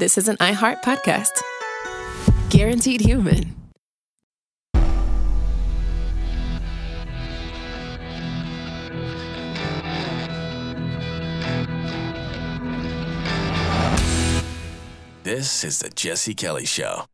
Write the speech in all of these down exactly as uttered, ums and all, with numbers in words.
this is an iHeart podcast. Guaranteed Human. This is the Jesse Kelly Show.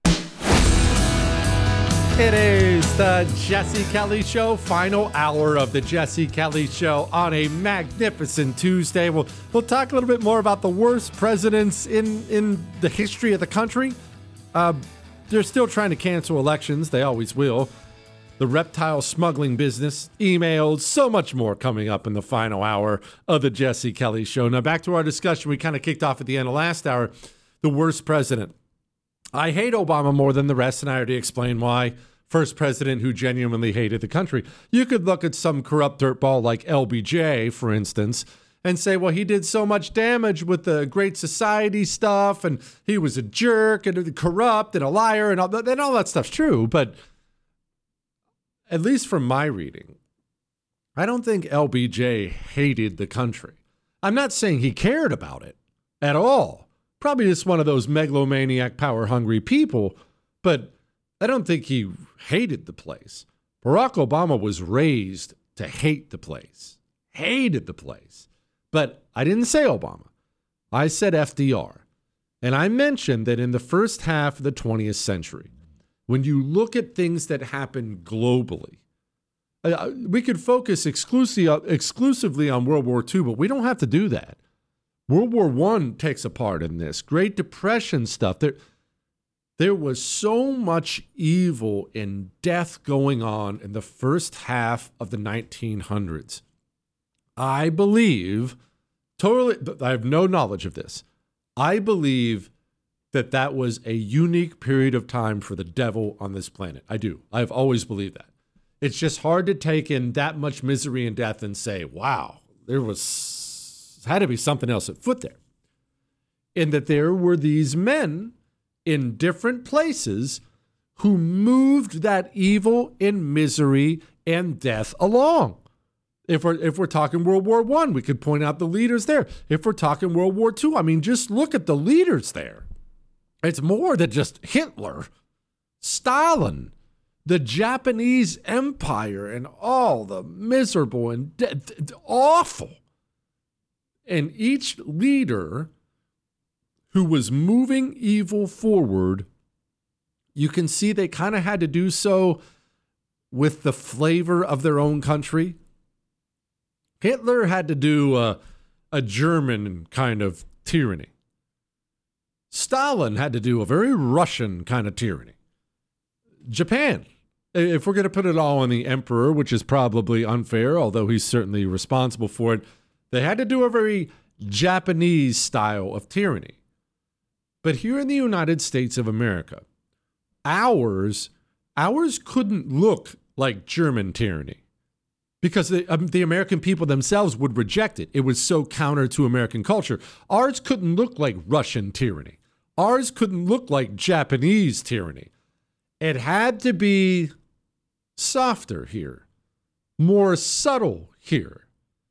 It is the Jesse Kelly Show, final hour of the Jesse Kelly Show on a magnificent Tuesday. We'll we'll talk a little bit more about the worst presidents in, in the history of the country. Uh, they're still trying to cancel elections. They always will. The reptile smuggling business, emails, so much more coming up in the final hour of the Jesse Kelly Show. Now, back to our discussion we kind of kicked off at the end of last hour. The worst president. I hate Obama more than the rest, and I already explained why. First president who genuinely hated the country. You could look at some corrupt dirtball like L B J, for instance, and say, well, he did so much damage with the Great Society stuff, and he was a jerk and corrupt and a liar, and all that, and all that stuff's true. But at least from my reading, I don't think L B J hated the country. I'm not saying he cared about it at all. Probably just one of those megalomaniac, power-hungry people, but I don't think he hated the place. Barack Obama was raised to hate the place, hated the place. But I didn't say Obama. I said F D R. And I mentioned that in the first half of the twentieth century, when you look at things that happen globally, uh, we could focus exclusively, exclusively on World War Two, but we don't have to do that. World War One takes a part in this. Great Depression stuff. There, there was so much evil and death going on in the first half of the nineteen hundreds. I believe, totally, I have no knowledge of this. I believe that that was a unique period of time for the devil on this planet. I do. I've always believed that. It's just hard to take in that much misery and death and say, wow, there was had to be something else at foot there. And that there were these men in different places who moved that evil and misery and death along. If we're if we're talking World War One, we could point out the leaders there. If we're talking World War Two, I mean, just look at the leaders there. It's more than just Hitler, Stalin, the Japanese Empire, and all the miserable and de- de- awful. And each leader who was moving evil forward, you can see they kind of had to do so with the flavor of their own country. Hitler had to do a, a German kind of tyranny. Stalin had to do a very Russian kind of tyranny. Japan, if we're going to put it all on the emperor, which is probably unfair, although he's certainly responsible for it, they had to do a very Japanese style of tyranny. But here in the United States of America, ours, ours couldn't look like German tyranny because the, um, the American people themselves would reject it. It was so counter to American culture. Ours couldn't look like Russian tyranny. Ours couldn't look like Japanese tyranny. It had to be softer here, more subtle here.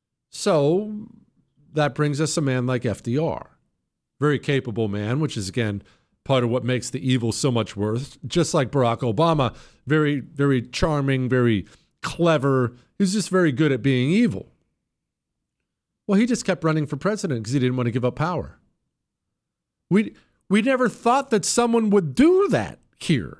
So that brings us a man like F D R. Very capable man, which is, again, part of what makes the evil so much worse. Just like Barack Obama, very, very charming, very clever. He was just very good at being evil. Well, he just kept running for president because he didn't want to give up power. We, we never thought that someone would do that here.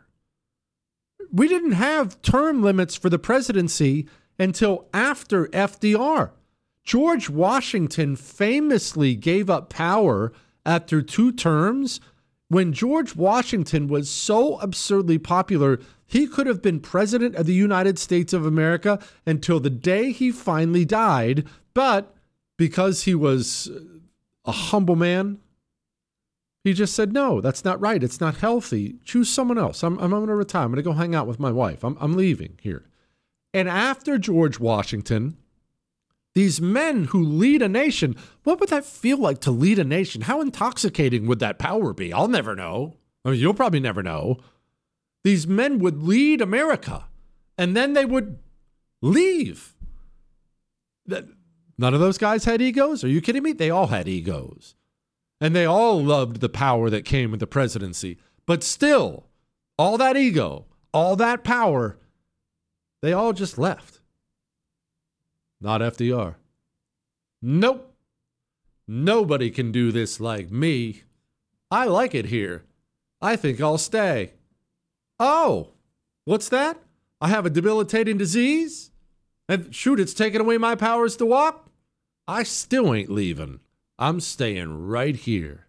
We didn't have term limits for the presidency until after F D R. George Washington famously gave up power after two terms. When George Washington was so absurdly popular, he could have been president of the United States of America until the day he finally died. But because he was a humble man, he just said, no, that's not right. It's not healthy. Choose someone else. I'm, I'm going to retire. I'm going to go hang out with my wife. I'm, I'm leaving here. And after George Washington, these men who lead a nation, what would that feel like to lead a nation? How intoxicating would that power be? I'll never know. I mean, you'll probably never know. These men would lead America, and then they would leave. None of those guys had egos? Are you kidding me? They all had egos. And they all loved the power that came with the presidency. But still, all that ego, all that power, they all just left. Not F D R. Nope. Nobody can do this like me. I like it here. I think I'll stay. Oh, what's that? I have a debilitating disease? And shoot, it's taking away my powers to walk? I still ain't leaving. I'm staying right here.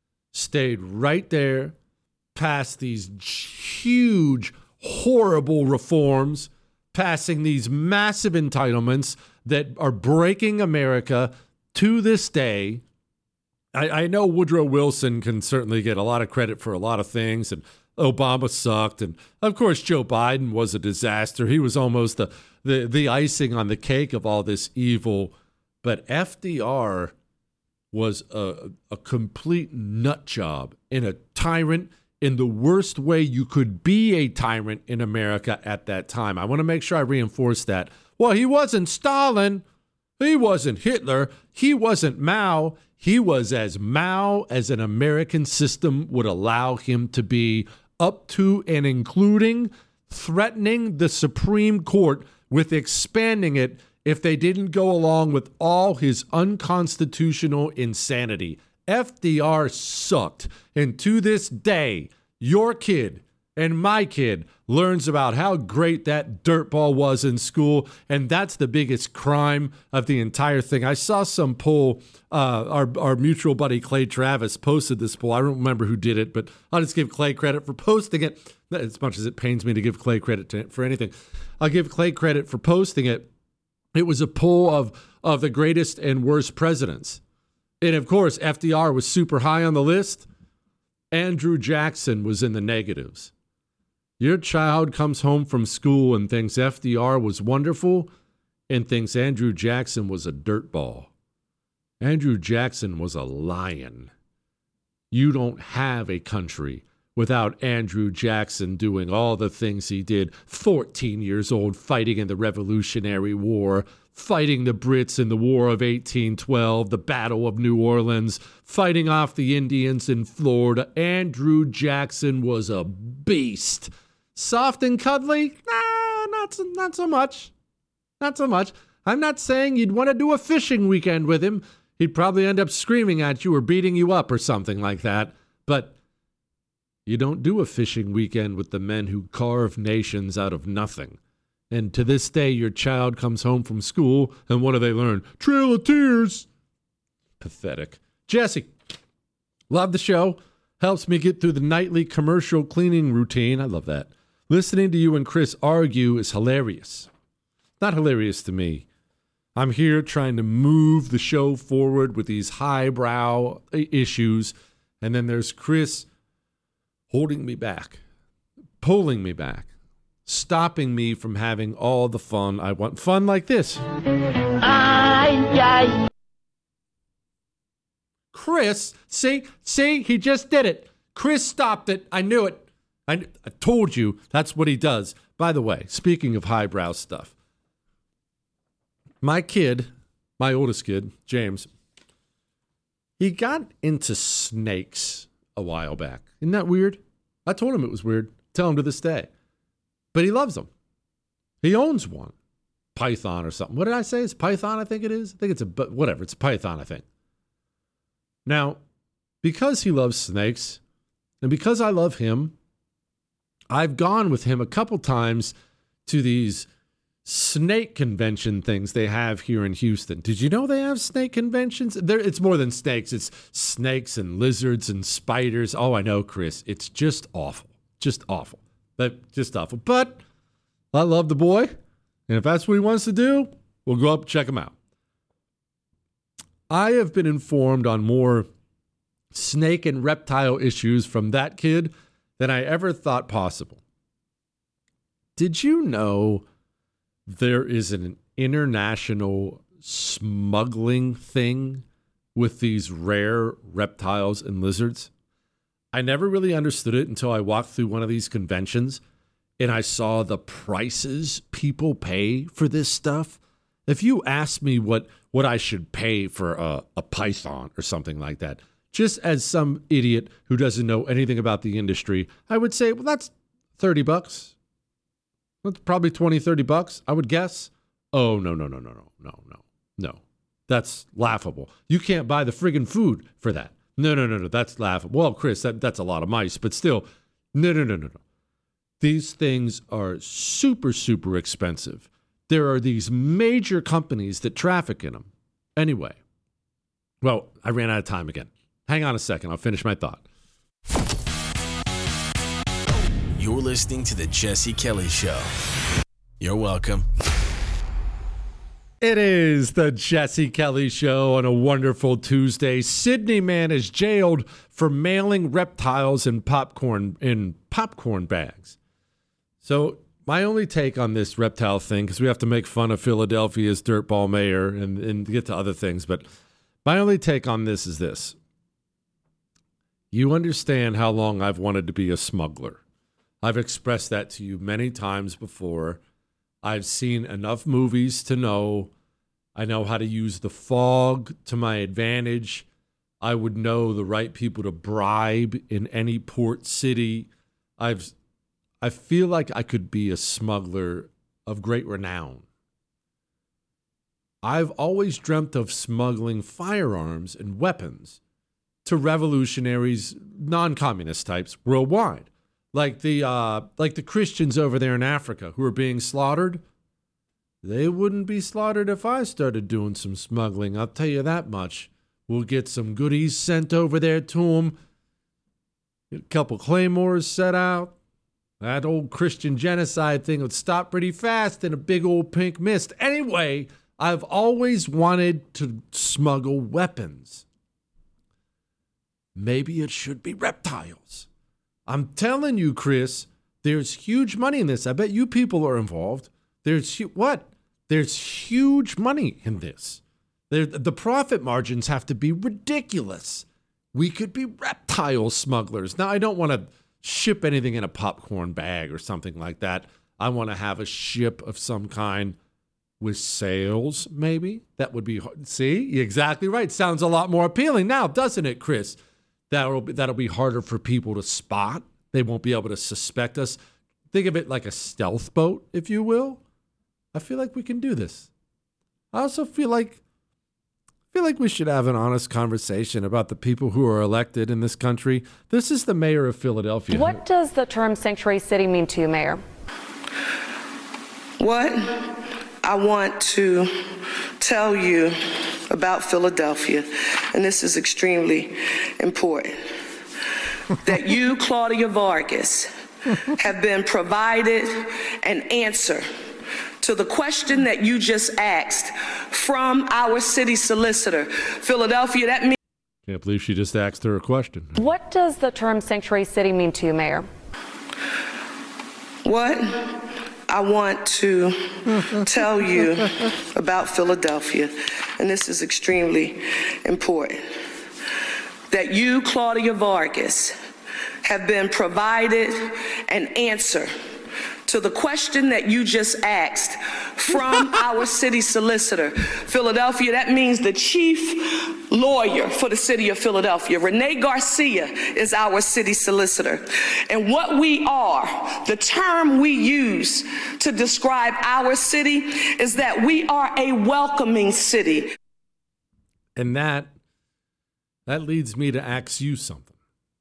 Stayed right there, past these huge, horrible reforms, passing these massive entitlements that are breaking America to this day. I, I know Woodrow Wilson can certainly get a lot of credit for a lot of things, and Obama sucked, and of course Joe Biden was a disaster. He was almost the the, the icing on the cake of all this evil. But F D R was a, a complete nut job and a tyrant in the worst way you could be a tyrant in America at that time. I want to make sure I reinforce that. Well, he wasn't Stalin. He wasn't Hitler. He wasn't Mao. He was as Mao as an American system would allow him to be, up to and including threatening the Supreme Court with expanding it if they didn't go along with all his unconstitutional insanity. F D R sucked. And to this day, your kid and my kid learns about how great that dirtball was in school, and that's the biggest crime of the entire thing. I saw some poll, uh, our, our mutual buddy Clay Travis posted this poll. I don't remember who did it, but I'll just give Clay credit for posting it, as much as it pains me to give Clay credit to, for anything. I'll give Clay credit for posting it. It was a poll of, of the greatest and worst presidents. And of course, F D R was super high on the list. Andrew Jackson was in the negatives. Your child comes home from school and thinks F D R was wonderful and thinks Andrew Jackson was a dirtball. Andrew Jackson was a lion. You don't have a country without Andrew Jackson doing all the things he did. fourteen years old, fighting in the Revolutionary War, fighting the Brits in the War of eighteen twelve, the Battle of New Orleans, fighting off the Indians in Florida. Andrew Jackson was a beast. Soft and cuddly? Nah, not so, not so much. Not so much. I'm not saying you'd want to do a fishing weekend with him. He'd probably end up screaming at you or beating you up or something like that. But you don't do a fishing weekend with the men who carve nations out of nothing. And to this day, your child comes home from school, and what do they learn? Trail of Tears. Pathetic. Jesse, love the show. Helps me get through the nightly commercial cleaning routine. I love that. Listening to you and Chris argue is hilarious. Not hilarious to me. I'm here trying to move the show forward with these highbrow issues, and then there's Chris holding me back, pulling me back, stopping me from having all the fun I want. Fun like this. Chris, see, see, he just did it. Chris stopped it. I knew it. I, I told you that's what he does. By the way, speaking of highbrow stuff, my kid, my oldest kid, James, he got into snakes a while back. Isn't that weird? I told him it was weird. Tell him to this day. But he loves them. He owns one. Python or something. What did I say? It's Python, I think it is. I think it's a, but whatever. It's a Python, I think. Now, because he loves snakes, and because I love him, I've gone with him a couple times to these snake convention things they have here in Houston. Did you know they have snake conventions? There, it's more than snakes. It's snakes and lizards and spiders. Oh, I know, Chris. It's just awful. Just awful. But just awful. But I love the boy. And if that's what he wants to do, we'll go up and check him out. I have been informed on more snake and reptile issues from that kid than I ever thought possible. Did you know there is an international smuggling thing with these rare reptiles and lizards? I never really understood it until I walked through one of these conventions and I saw the prices people pay for this stuff. If you ask me what, what I should pay for a, a python or something like that, just as some idiot who doesn't know anything about the industry, I would say, well, that's thirty bucks. That's probably twenty, thirty bucks, I would guess. Oh, no, no, no, no, no, no, no, no. That's laughable. You can't buy the friggin' food for that. No, no, no, no, that's laughable. Well, Chris, that, that's a lot of mice, but still, no, no, no, no, no. These things are super, super expensive. There are these major companies that traffic in them. Anyway, well, I ran out of time again. Hang on a second. I'll finish my thought. You're listening to The Jesse Kelly Show. You're welcome. It is The Jesse Kelly Show on a wonderful Tuesday. Sydney man is jailed for mailing reptiles in popcorn in popcorn bags. So my only take on this reptile thing, because we have to make fun of Philadelphia's dirtball mayor and, and get to other things, but my only take on this is this. You understand how long I've wanted to be a smuggler. I've expressed that to you many times before. I've seen enough movies to know. I know how to use the fog to my advantage. I would know the right people to bribe in any port city. I've, I feel like I could be a smuggler of great renown. I've always dreamt of smuggling firearms and weapons to revolutionaries, non-communist types worldwide. Like the uh, like the Christians over there in Africa who are being slaughtered. They wouldn't be slaughtered if I started doing some smuggling. I'll tell you that much. We'll get some goodies sent over there to them. Get a couple claymores set out. That old Christian genocide thing would stop pretty fast in a big old pink mist. Anyway, I've always wanted to smuggle weapons. Maybe it should be reptiles. I'm telling you, Chris, there's huge money in this. I bet you people are involved. There's hu- what? There's huge money in this. There, the profit margins have to be ridiculous. We could be reptile smugglers. Now, I don't want to ship anything in a popcorn bag or something like that. I want to have a ship of some kind with sails, maybe. That would be hard. See, you're exactly right. Sounds a lot more appealing now, doesn't it, Chris? That'll be, that'll be harder for people to spot. They won't be able to suspect us. Think of it like a stealth boat, if you will. I feel like we can do this. I also feel like feel like we should have an honest conversation about the people who are elected in this country. This is the mayor of Philadelphia. What does the term sanctuary city mean to you, Mayor? What I want to tell you about Philadelphia, and this is extremely important, that you, Claudia Vargas, have been provided an answer to the question that you just asked from our city solicitor. Philadelphia, that means... Can't believe she just asked her a question. What does the term sanctuary city mean to you, Mayor? What I want to tell you about Philadelphia, and this is extremely important, that you, Claudia Vargas, have been provided an answer to the question that you just asked from our city solicitor. Philadelphia, that means the chief lawyer for the city of Philadelphia. Renee Garcia is our city solicitor. And what we are, the term we use to describe our city is that we are a welcoming city. And that, that leads me to ask you something.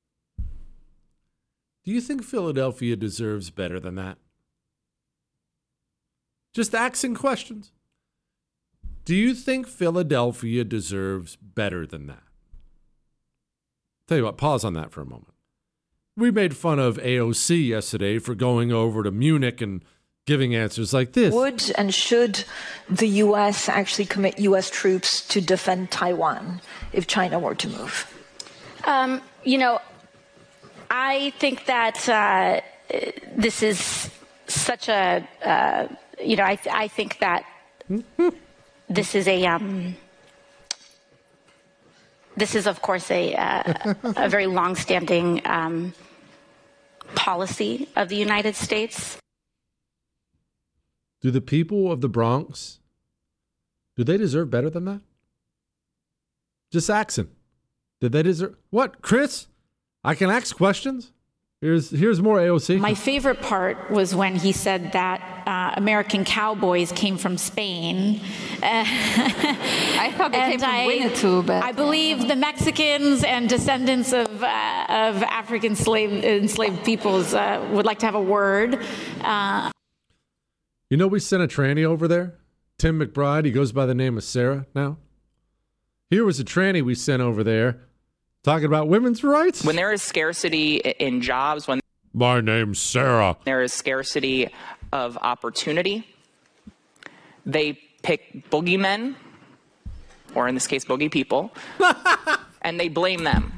Do you think Philadelphia deserves better than that? Just asking questions. Do you think Philadelphia deserves better than that? Tell you what, pause on that for a moment. We made fun of A O C yesterday for going over to Munich and giving answers like this. Would and should the U S actually commit U S troops to defend Taiwan if China were to move? Um, you know, I think that uh, this is such a... Uh, You know, I, th- I think that this is a, um, this is, of course, a, uh, a very longstanding um, policy of the United States. Do the people of the Bronx, do they deserve better than that? Just asking. Did they deserve what, Chris? I can ask questions. Here's here's more A O C. My favorite part was when he said that uh, American cowboys came from Spain. Uh, I thought they came from I, Winnetou, but I believe the Mexicans and descendants of uh, of African slave enslaved peoples uh, would like to have a word. Uh, you know, we sent a tranny over there, Tim McBride. He goes by the name of Sarah now. Here was a tranny we sent over there. Talking about women's rights? When there is scarcity in jobs, when my name's Sarah, there is scarcity of opportunity, they pick boogeymen, or in this case, boogie people, and they blame them.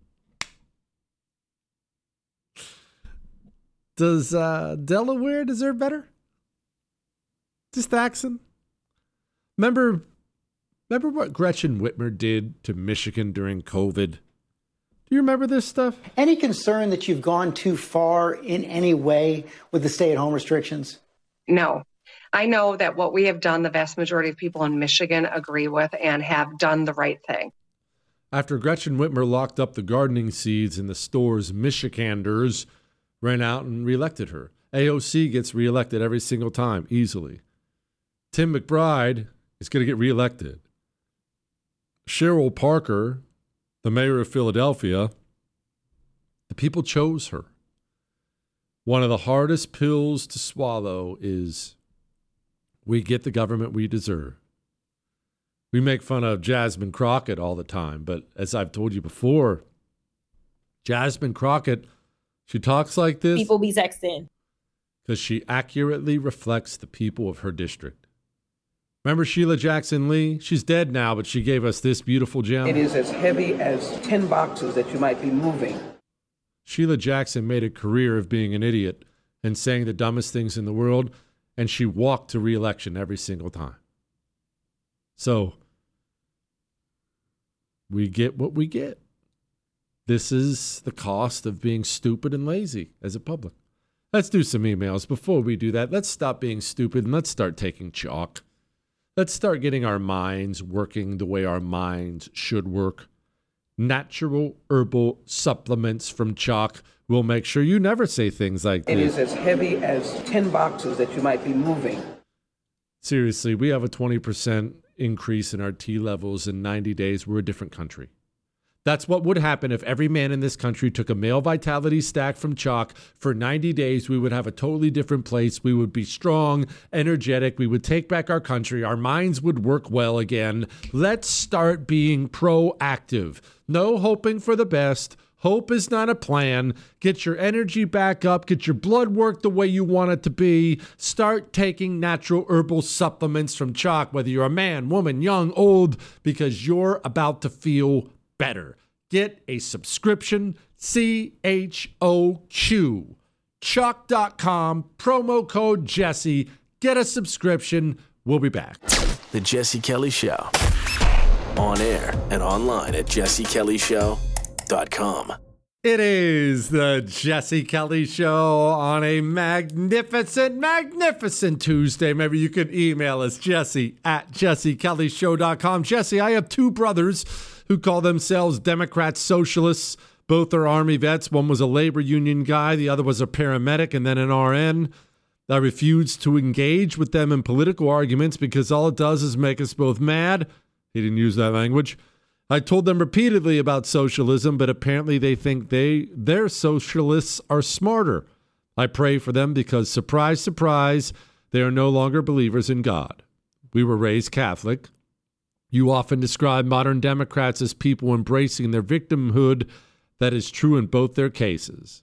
Does uh, Delaware deserve better? Just accent? Remember, remember what Gretchen Whitmer did to Michigan during COVID? Do you remember this stuff? Any concern that you've gone too far in any way with the stay-at-home restrictions? No. I know that what we have done, the vast majority of people in Michigan agree with and have done the right thing. After Gretchen Whitmer locked up the gardening seeds in the stores, Michiganders ran out and reelected her. A O C gets reelected every single time, easily. Tim McBride is going to get reelected. Cheryl Parker, the mayor of Philadelphia, the people chose her. One of the hardest pills to swallow is we get the government we deserve. We make fun of Jasmine Crockett all the time, but as I've told you before, Jasmine Crockett, she talks like this. People be sexting. Because she accurately reflects the people of her district. Remember Sheila Jackson Lee? She's dead now, but she gave us this beautiful gem. It is as heavy as ten boxes that you might be moving. Sheila Jackson made a career of being an idiot and saying the dumbest things in the world, and she walked to re-election every single time. So, we get what we get. This is the cost of being stupid and lazy as a public. Let's do some emails. Before we do that, let's stop being stupid and let's start taking chalk. Let's start getting our minds working the way our minds should work. Natural herbal supplements from Chalk will make sure you never say things like this. It is as heavy as ten boxes that you might be moving. Seriously, we have a twenty percent increase in our T levels in ninety days. We're a different country. That's what would happen if every man in this country took a male vitality stack from Chalk. For ninety days, we would have a totally different place. We would be strong, energetic. We would take back our country. Our minds would work well again. Let's start being proactive. No hoping for the best. Hope is not a plan. Get your energy back up. Get your blood work the way you want it to be. Start taking natural herbal supplements from Chalk, whether you're a man, woman, young, old, because you're about to feel better. Get a subscription, C H O Q, chalk dot com, promo code Jesse. Get a subscription. We'll be back. The Jesse Kelly Show. On air and online at jesse kelly show dot com. It is the Jesse Kelly Show on a magnificent, magnificent Tuesday. Maybe you could email us, Jesse at jesse kelly show dot com. Jesse, I have two brothers who call themselves Democrat socialists. Both are Army vets. One was a labor union guy. The other was a paramedic and then an R N. I refuse to engage with them in political arguments because all it does is make us both mad. He didn't use that language. I told them repeatedly about socialism, but apparently they think they their socialists are smarter. I pray for them because, surprise, surprise, they are no longer believers in God. We were raised Catholic. You often describe modern Democrats as people embracing their victimhood. That is true in both their cases.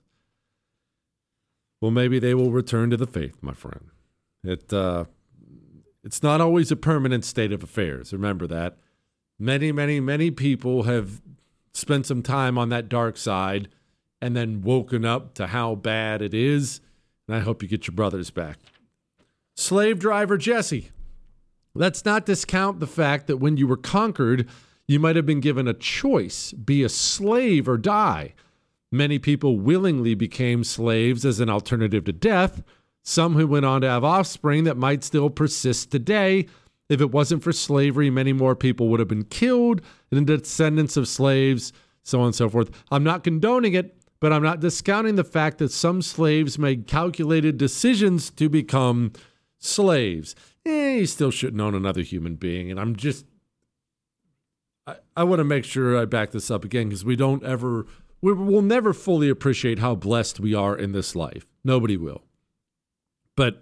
Well, maybe they will return to the faith, my friend. It uh, it's not always a permanent state of affairs. Remember that. Many, many, many people have spent some time on that dark side and then woken up to how bad it is. And I hope you get your brothers back. Slave driver Jesse. Let's not discount the fact that when you were conquered, you might have been given a choice, be a slave or die. Many people willingly became slaves as an alternative to death. Some who went on to have offspring that might still persist today. If it wasn't for slavery, many more people would have been killed, and the descendants of slaves so on and so forth. I'm not condoning it, but I'm not discounting the fact that some slaves made calculated decisions to become slaves. Eh, you still shouldn't own another human being. And I'm just, I, I want to make sure I back this up again, because we don't ever, we will never fully appreciate how blessed we are in this life. Nobody will. But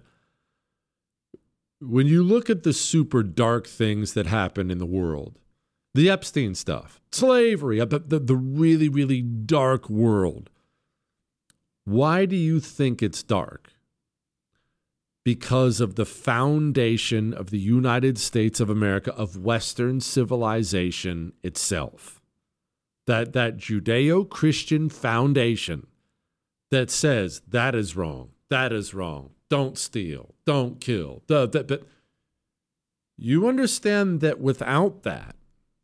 when you look at the super dark things that happen in the world, the Epstein stuff, slavery, the, the, the really, really dark world, why do you think it's dark? Because of the foundation of the United States of America, of Western civilization itself. That, that Judeo-Christian foundation that says that is wrong, that is wrong, don't steal, don't kill. The, the, but you understand that without that,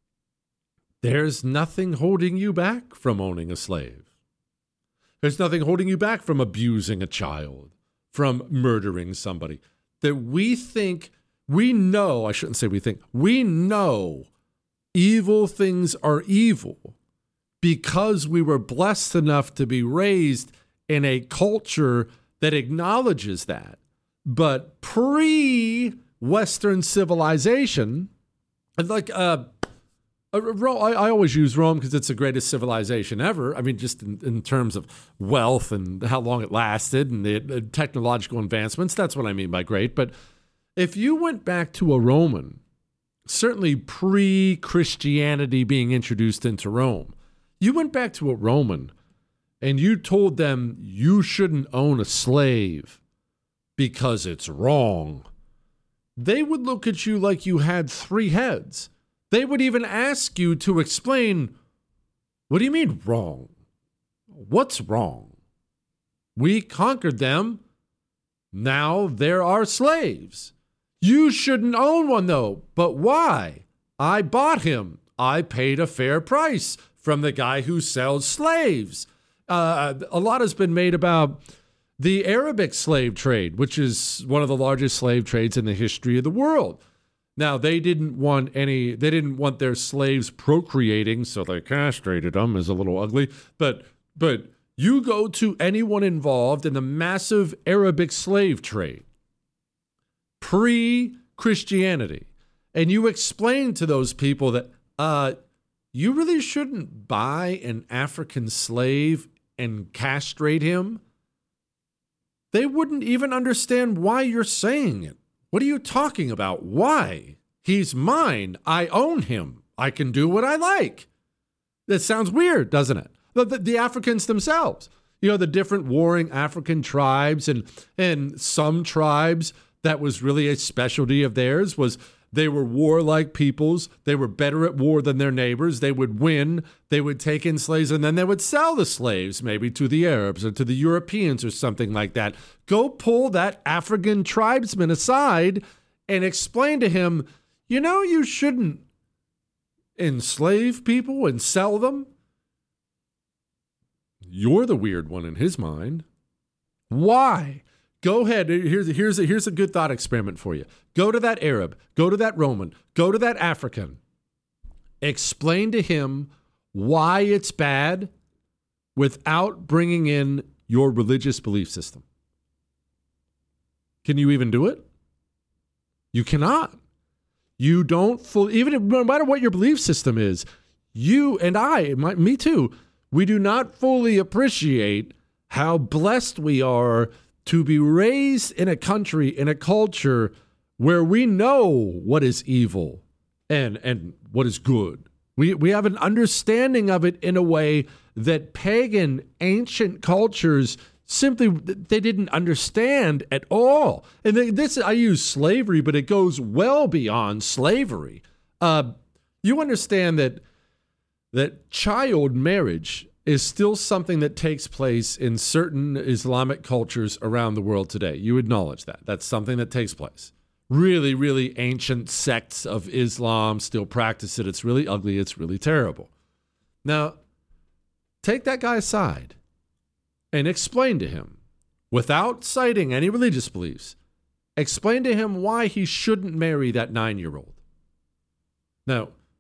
there's nothing holding you back from owning a slave. There's nothing holding you back from abusing a child, from murdering somebody. That we think, we know, I shouldn't say we think, we know evil things are evil because we were blessed enough to be raised in a culture that acknowledges that. But pre-Western civilization, like, uh, I, I always use Rome because it's the greatest civilization ever. I mean, just in, in terms of wealth and how long it lasted and the, the technological advancements. That's what I mean by great. But if you went back to a Roman, certainly pre-Christianity being introduced into Rome, you went back to a Roman and you told them you shouldn't own a slave because it's wrong, they would look at you like you had three heads. They would even ask you to explain, what do you mean wrong? What's wrong? We conquered them. Now they're our slaves. You shouldn't own one though. But why? I bought him. I paid a fair price from the guy who sells slaves. Uh, a lot has been made about the Arabic slave trade, which is one of the largest slave trades in the history of the world. Now, they didn't want any, they didn't want their slaves procreating, so they castrated them, is a little ugly. But, but you go to anyone involved in the massive Arabic slave trade, pre-Christianity, and you explain to those people that, uh, you really shouldn't buy an African slave and castrate him. They wouldn't even understand why you're saying it. What are you talking about? Why? He's mine. I own him. I can do what I like. That sounds weird, doesn't it? The, the, the Africans themselves, you know, the different warring African tribes, and and some tribes that was really a specialty of theirs was they were warlike peoples. They were better at war than their neighbors. They would win. They would take in slaves, and then they would sell the slaves maybe to the Arabs or to the Europeans or something like that. Go pull that African tribesman aside and explain to him, you know, you shouldn't enslave people and sell them. You're the weird one in his mind. Why? Go ahead. Here's, here's, a, here's a good thought experiment for you. Go to that Arab. Go to that Roman. Go to that African. Explain to him why it's bad without bringing in your religious belief system. Can you even do it? You cannot. You don't fully, even no matter what your belief system is, you and I, my, me too, we do not fully appreciate how blessed we are to be raised in a country, in a culture where we know what is evil and, and what is good. We, we have an understanding of it in a way that pagan, ancient cultures simply, they didn't understand at all. And this, I use slavery, but it goes well beyond slavery. Uh, you understand that that child marriage is still something that takes place in certain Islamic cultures around the world today. You acknowledge that. That's something that takes place. Really, really ancient sects of Islam still practice it. It's really ugly. It's really terrible. Now, take that guy aside and explain to him, without citing any religious beliefs, explain to him why he shouldn't marry that nine-year-old. Now,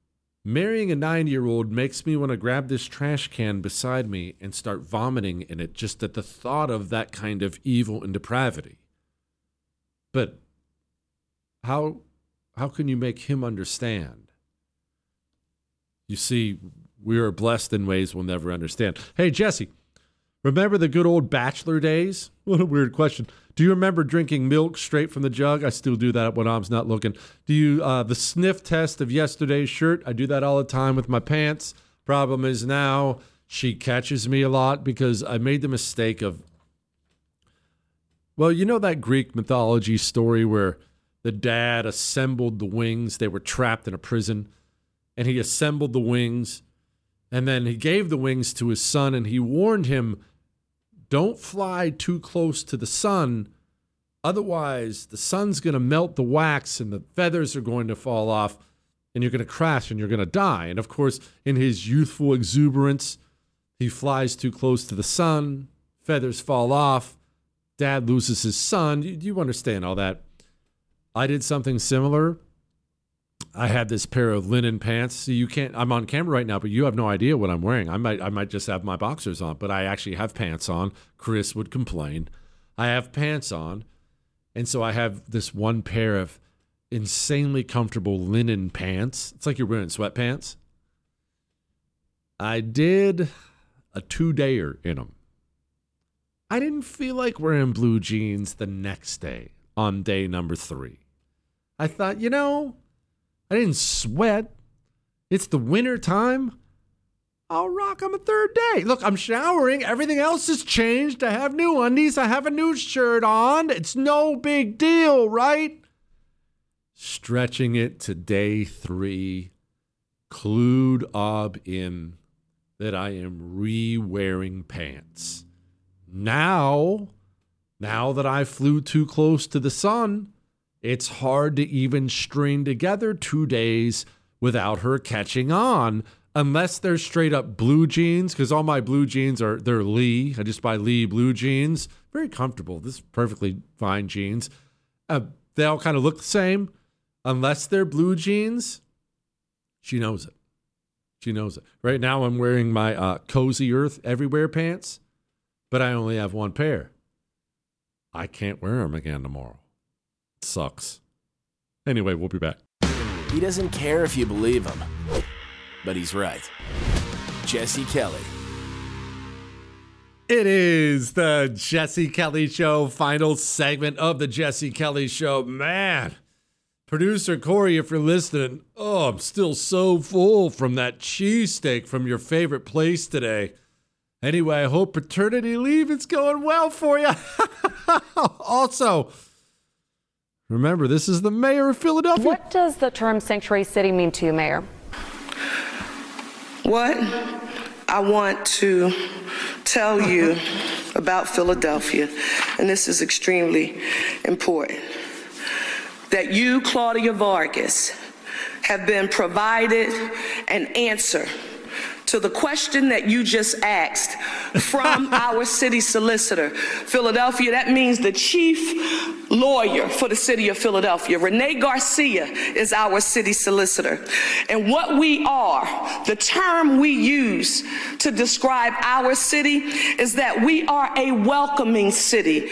Marrying a nine-year-old makes me want to grab this trash can beside me and start vomiting in it just at the thought of that kind of evil and depravity. But how how can you make him understand? You see, we are blessed in ways we'll never understand. Hey, Jesse, remember the good old bachelor days? What a weird question. Do you remember drinking milk straight from the jug? I still do that when mom's not looking. Do you, uh, the sniff test of yesterday's shirt? I do that all the time with my pants. Problem is now she catches me a lot because I made the mistake of, well, you know that Greek mythology story where the dad assembled the wings? They were trapped in a prison, and he assembled the wings, and then he gave the wings to his son, and he warned him, don't fly too close to the sun. Otherwise, the sun's going to melt the wax and the feathers are going to fall off and you're going to crash and you're going to die. And of course, in his youthful exuberance, he flies too close to the sun. Feathers fall off. Dad loses his son. You, you understand all that. I did something similar. I had this pair of linen pants. See, you can't, I'm on camera right now, but you have no idea what I'm wearing. I might, I might just have my boxers on, but I actually have pants on. Chris would complain. I have pants on. And so I have this one pair of insanely comfortable linen pants. It's like you're wearing sweatpants. I did a two-dayer in them. I didn't feel like wearing blue jeans the next day on day number three. I thought, you know, I didn't sweat. It's the winter time. I'll rock on the third day. Look, I'm showering. Everything else has changed. I have new undies. I have a new shirt on. It's no big deal, right? Stretching it to day three, clued ob in that I am re-wearing pants. Now, now that I flew too close to the sun, it's hard to even string together two days without her catching on, unless they're straight up blue jeans, because all my blue jeans are, they're Lee. I just buy Lee blue jeans. Very comfortable. This is perfectly fine jeans. Uh, they all kind of look the same. Unless they're blue jeans, she knows it. She knows it. Right now I'm wearing my uh, Cozy Earth Everywhere pants, but I only have one pair. I can't wear them again tomorrow. It sucks. Anyway, we'll be back. He doesn't care if you believe him, but he's right. Jesse Kelly. It is the Jesse Kelly Show, final segment of the Jesse Kelly Show. Man, producer Corey, if you're listening, oh, I'm still so full from that cheesesteak from your favorite place today. Anyway, I hope paternity leave is going well for you. Also, remember, this is the mayor of Philadelphia. What does the term sanctuary city mean to you, Mayor? What I want to tell you about Philadelphia, and this is extremely important, that you, Claudia Vargas, have been provided an answer to the question that you just asked from our city solicitor. Philadelphia, that means the chief lawyer for the city of Philadelphia. Renee Garcia is our city solicitor. And what we are, the term we use to describe our city is that we are a welcoming city.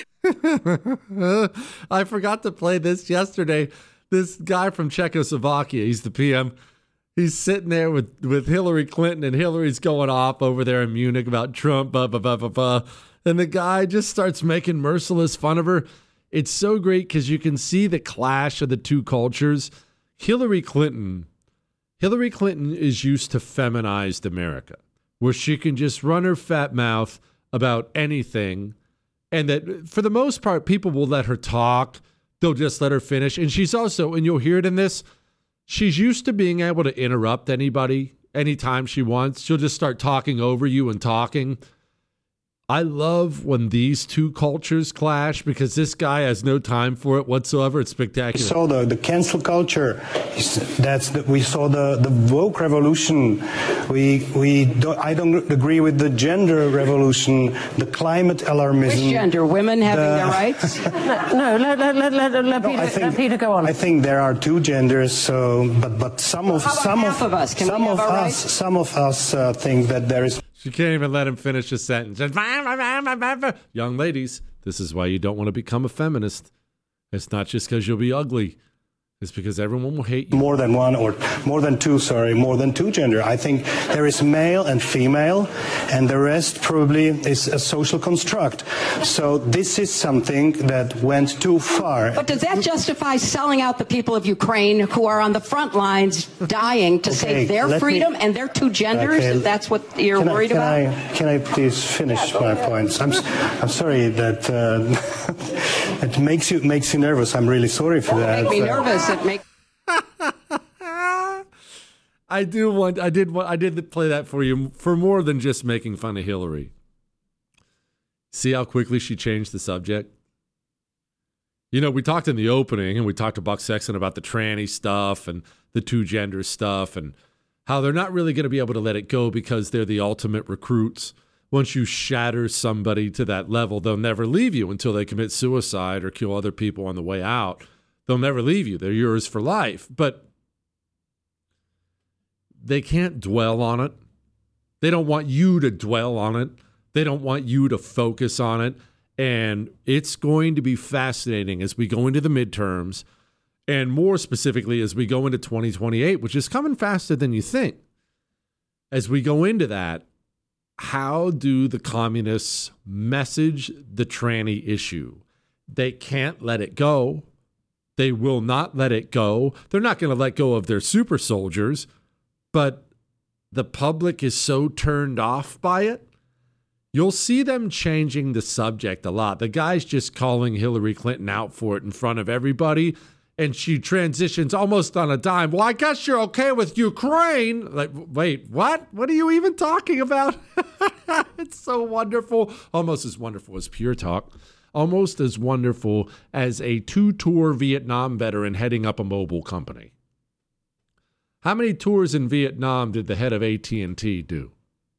I forgot to play this yesterday. This guy from Czechoslovakia, he's the P M. He's sitting there with, with Hillary Clinton, and Hillary's going off over there in Munich about Trump, blah, blah, blah, blah, blah. And the guy just starts making merciless fun of her. It's so great because you can see the clash of the two cultures. Hillary Clinton, Hillary Clinton is used to feminized America, where she can just run her fat mouth about anything. And that for the most part, people will let her talk. They'll just let her finish. And she's also, and you'll hear it in this, she's used to being able to interrupt anybody anytime she wants. She'll just start talking over you and talking. I love when these two cultures clash because this guy has no time for it whatsoever. It's spectacular. We saw the, the cancel culture. That's the, we saw the, the woke revolution. We we don't, I don't agree with the gender revolution, the climate alarmism. Which gender? Women having the, their rights? no, let, let, let, let, let, no, Peter, I think, let Peter go on. I think there are two genders. So, but but some of How about some half of, of us? Can some we have of our us rights? some of us uh, think that there is. She can't even let him finish a sentence. Young ladies, this is why you don't want to become a feminist. It's not just because you'll be ugly. It's because everyone will hate you. More than one or more than two, sorry, more than two gender. I think there is male and female, and the rest probably is a social construct. So this is something that went too far. But does that justify selling out the people of Ukraine who are on the front lines dying to Okay, save their let freedom me- and their two genders? Okay, If that's what you're can worried I, can about? I, can I please finish my points? I'm, s- I'm sorry that uh, it makes you makes you nervous. I'm really sorry for that. Make me Uh, nervous. It makes I do want. I did. want- I did play that for you for more than just making fun of Hillary. See how quickly she changed the subject. You know, we talked in the opening, and we talked to Buck Sexton about the tranny stuff and the two gender stuff, and how they're not really going to be able to let it go because they're the ultimate recruits. Once you shatter somebody to that level, they'll never leave you until they commit suicide or kill other people on the way out. They'll never leave you. They're yours for life. But they can't dwell on it. They don't want you to dwell on it. They don't want you to focus on it. And it's going to be fascinating as we go into the midterms, and more specifically as we go into twenty twenty-eight, which is coming faster than you think. As we go into that, how do the communists message the tranny issue? They can't let it go. They will not let it go. They're not going to let go of their super soldiers, but the public is so turned off by it. You'll see them changing the subject a lot. The guy's just calling Hillary Clinton out for it in front of everybody, and she transitions almost on a dime. Well, I guess you're okay with Ukraine. Like, wait, what? What are you even talking about? It's so wonderful. Almost as wonderful as Pure Talk. Almost as wonderful as a two-tour Vietnam veteran heading up a mobile company. How many tours in Vietnam did the head of A T and T do?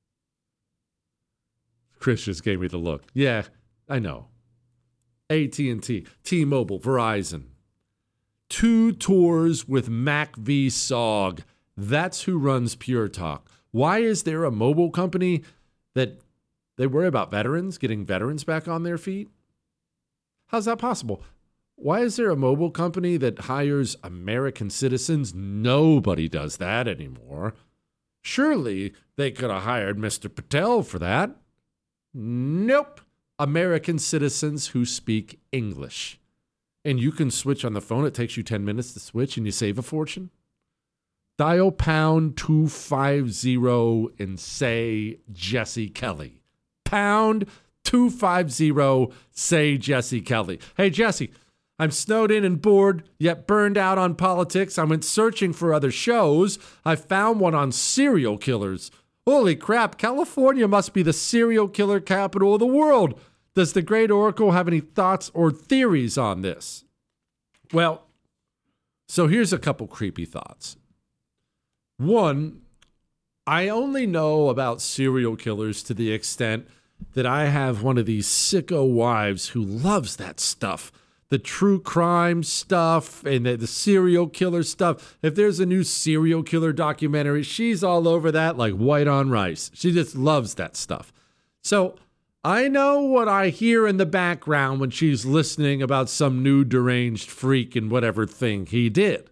Chris just gave me the look. Yeah, I know. A T and T, T-Mobile, Verizon. Two tours with Mac V. Sog. That's who runs Pure Talk. Why is there a mobile company that they worry about veterans, getting veterans back on their feet? How's that possible? Why is there a mobile company that hires American citizens? Nobody does that anymore. Surely they could have hired Mister Patel for that. Nope. American citizens who speak English. And you can switch on the phone. It takes you ten minutes to switch and you save a fortune. Dial pound two five zero and say Jesse Kelly. Pound two five zero, say Jesse Kelly. Hey, Jesse, I'm snowed in and bored, yet burned out on politics. I went searching for other shows. I found one on serial killers. Holy crap, California must be the serial killer capital of the world. Does the great Oracle have any thoughts or theories on this? Well, so here's a couple creepy thoughts. One, I only know about serial killers to the extent that I have one of these sicko wives who loves that stuff. The true crime stuff and the, the serial killer stuff. If there's a new serial killer documentary, she's all over that like white on rice. She just loves that stuff. So I know what I hear in the background when she's listening about some new deranged freak and whatever thing he did.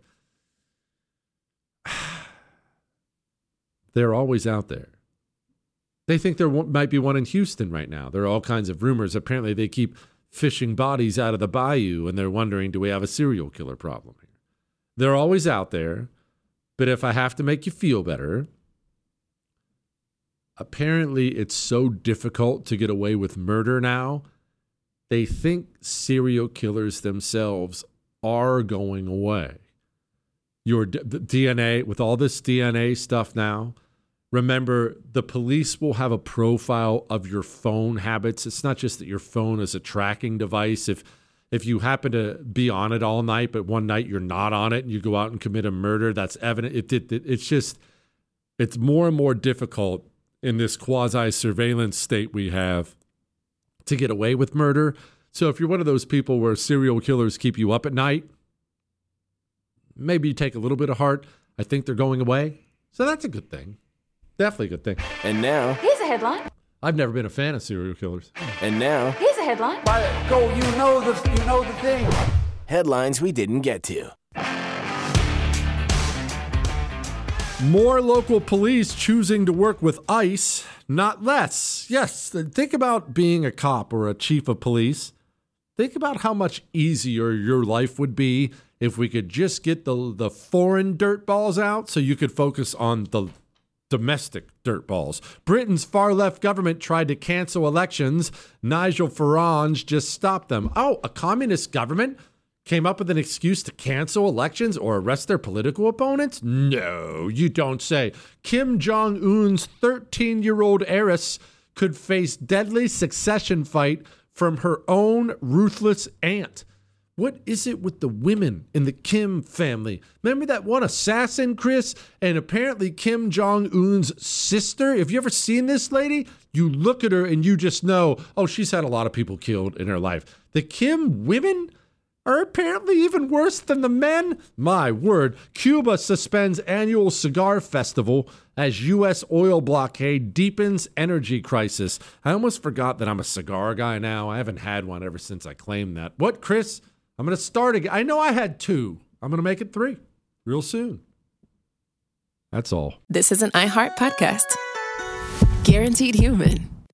They're always out there. They think there might be one in Houston right now. There are all kinds of rumors. Apparently they keep fishing bodies out of the bayou, and they're wondering, do we have a serial killer problem here? They're always out there, but if I have to make you feel better, apparently it's so difficult to get away with murder now, they think serial killers themselves are going away. Your d- D N A, with all this D N A stuff now, remember, the police will have a profile of your phone habits. It's not just that your phone is a tracking device. If if you happen to be on it all night, but one night you're not on it and you go out and commit a murder, that's evident. It, it, it, it's just, it's more and more difficult in this quasi-surveillance state we have to get away with murder. So if you're one of those people where serial killers keep you up at night, maybe you take a little bit of heart. I think they're going away. So that's a good thing. Definitely a good thing. And now, Here's a headline. I've never been a fan of serial killers. And now, Here's a headline. Go, you know the, you know the thing. headlines we didn't get to. More local police choosing to work with ICE, not less. Yes, think about being a cop or a chief of police. Think about how much easier your life would be if we could just get the, the foreign dirt balls out so you could focus on the domestic dirt balls. Britain's far-left government tried to cancel elections. Nigel Farage just stopped them. Oh, a communist government came up with an excuse to cancel elections or arrest their political opponents? No, you don't say. Kim Jong-un's thirteen-year-old heiress could face deadly succession fight from her own ruthless aunt. What is it with the women in the Kim family? Remember that one assassin, Chris? And apparently Kim Jong-un's sister? Have you ever seen this lady? You look at her and you just know, oh, she's had a lot of people killed in her life. The Kim women are apparently even worse than the men? My word. Cuba suspends annual cigar festival as U S oil blockade deepens energy crisis. I almost forgot that I'm a cigar guy now. I haven't had one ever since I claimed that. What, Chris? I'm going to start again. I know I had two. I'm going to make it three real soon. That's all. This is an iHeart podcast. Guaranteed Human.